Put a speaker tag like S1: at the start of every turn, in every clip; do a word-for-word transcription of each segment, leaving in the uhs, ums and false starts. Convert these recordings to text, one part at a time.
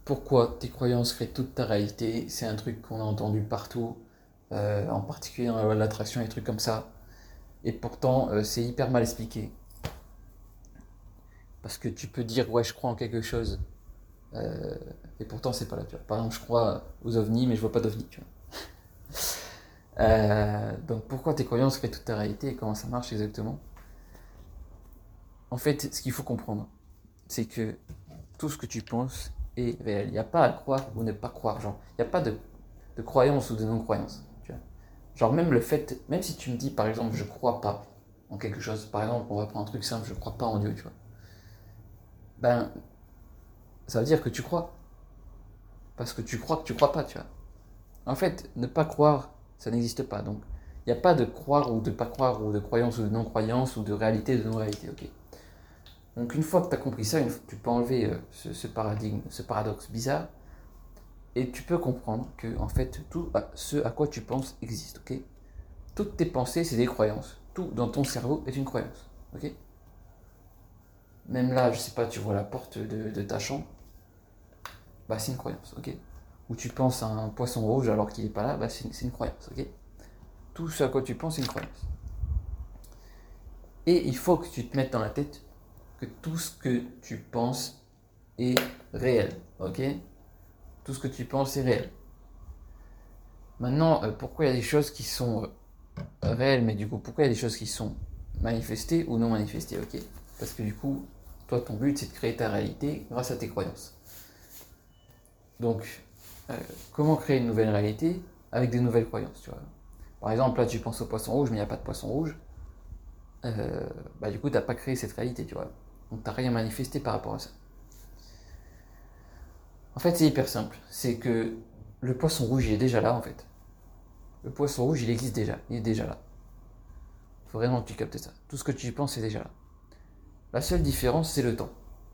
S1: pourquoi tes croyances créent toute ta réalité. C'est un truc qu'on a entendu partout, euh, en particulier dans la loi de l'attraction et des trucs comme ça. Et pourtant, euh, c'est hyper mal expliqué. Parce que tu peux dire, ouais, je crois en quelque chose, euh, et pourtant, c'est pas là. Tu vois. Par exemple, je crois aux ovnis, mais je vois pas d'ovnis. Tu vois. Euh, donc, pourquoi tes croyances créent toute ta réalité et comment ça marche exactement? En fait, ce qu'il faut comprendre, c'est que tout ce que tu penses est réel. Il n'y a pas à croire ou ne pas croire. Genre, il n'y a pas de, de croyance ou de non-croyance. Tu vois. Genre, même le fait, même si tu me dis, par exemple, je crois pas en quelque chose, par exemple, on va prendre un truc simple, je crois pas en Dieu, tu vois. Ben, ça veut dire que tu crois. Parce que tu crois que tu crois pas, tu vois. En fait, ne pas croire, ça n'existe pas. Donc, il n'y a pas de croire ou de pas croire, ou de croyance ou de non-croyance, ou de réalité ou de non-réalité, ok. Donc, une fois que tu as compris ça, une fois, tu peux enlever euh, ce, ce paradigme, ce paradoxe bizarre, et tu peux comprendre que, en fait, tout à, ce à quoi tu penses existe, ok. Toutes tes pensées, c'est des croyances. Tout dans ton cerveau est une croyance, ok. Même là, je sais pas, tu vois la porte de, de ta chambre, bah c'est une croyance, ok. Ou tu penses à un poisson rouge alors qu'il est pas là, bah c'est une, une croyance, ok. Tout ce à quoi tu penses, c'est une croyance. Et il faut que tu te mettes dans la tête que tout ce que tu penses est réel, ok. Tout ce que tu penses est réel. Maintenant, euh, pourquoi il y a des choses qui sont euh, réelles, mais du coup, pourquoi il y a des choses qui sont manifestées ou non manifestées, ok. Parce que du coup, toi, ton but, c'est de créer ta réalité grâce à tes croyances. Donc, euh, comment créer une nouvelle réalité avec des nouvelles croyances, tu vois. Par exemple, là, tu penses au poisson rouge, mais il n'y a pas de poisson rouge. Euh, bah, du coup, tu n'as pas créé cette réalité, tu vois. Donc, tu n'as rien manifesté par rapport à ça. En fait, c'est hyper simple. C'est que le poisson rouge, il est déjà là, en fait. Le poisson rouge, il existe déjà. Il est déjà là. Il faut vraiment que tu captes ça. Tout ce que tu y penses est déjà là. La seule différence, c'est le temps.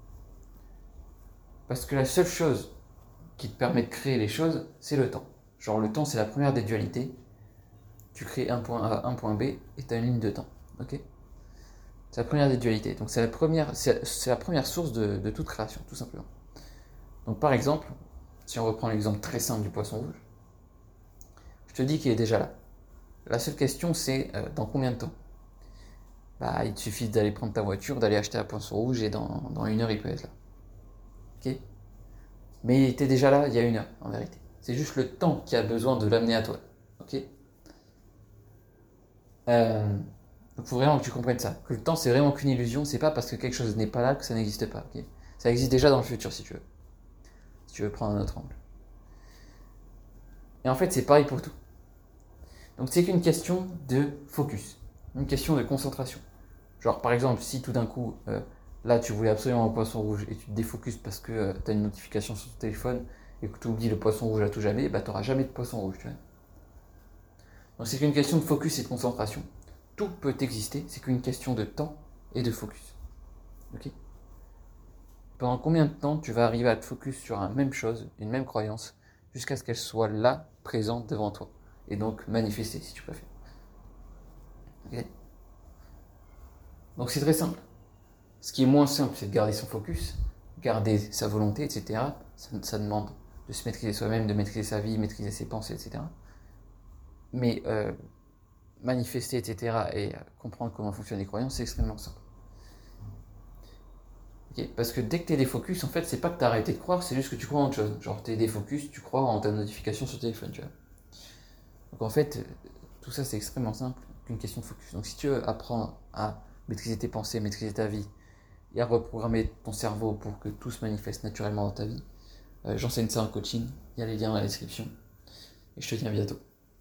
S1: Parce que la seule chose qui te permet de créer les choses, c'est le temps. Genre, le temps, c'est la première des dualités. Tu crées un point A, un point B, et tu as une ligne de temps. Ok. C'est la première des dualités. Donc, c'est la première, c'est, c'est la première source de, de toute création, tout simplement. Donc, par exemple, si on reprend l'exemple très simple du poisson rouge, je te dis qu'il est déjà là. La seule question, c'est euh, dans combien de temps? Bah, il te suffit d'aller prendre ta voiture, d'aller acheter un poisson rouge, et dans, dans une heure, il peut être là. Ok. Mais il était déjà là il y a une heure, en vérité. C'est juste le temps qui a besoin de l'amener à toi. Ok. euh, Donc, il faut vraiment que tu comprennes ça. Que le temps, c'est vraiment qu'une illusion. C'est pas parce que quelque chose n'est pas là que ça n'existe pas. Okay, ça existe déjà dans le futur, si tu veux. Si tu veux prendre un autre angle. Et en fait, c'est pareil pour tout. Donc, c'est qu'une question de focus. Une question de concentration. Genre, par exemple, si tout d'un coup, euh, là, tu voulais absolument un poisson rouge et tu te défocuses parce que euh, tu as une notification sur ton téléphone et que tu oublies le poisson rouge à tout jamais, bah, tu n'auras jamais de poisson rouge, tu vois. Donc, c'est qu'une question de focus et de concentration. Tout peut exister, c'est qu'une question de temps et de focus. Ok. Pendant combien de temps tu vas arriver à te focus sur une même chose, une même croyance, jusqu'à ce qu'elle soit là, présente devant toi. Et donc manifestée, si tu préfères. Okay. Donc c'est très simple. Ce qui est moins simple, c'est de garder son focus, garder sa volonté, et cetera. Ça, ça demande de se maîtriser soi-même, de maîtriser sa vie, maîtriser ses pensées, et cetera. Mais euh, manifester, et cetera, et euh, comprendre comment fonctionnent les croyances, c'est extrêmement simple. Okay. Parce que dès que tu es défocus, en fait, c'est pas que tu as arrêté de croire, c'est juste que tu crois en autre chose. Genre, tu es défocus, tu crois en ta notification sur le téléphone, tu vois. Donc en fait, tout ça, c'est extrêmement simple qu'une question de focus. Donc si tu veux apprendre à maîtriser tes pensées, maîtriser ta vie, et à reprogrammer ton cerveau pour que tout se manifeste naturellement dans ta vie, euh, j'enseigne ça en coaching. Il y a les liens dans la description. Et je te dis à bientôt.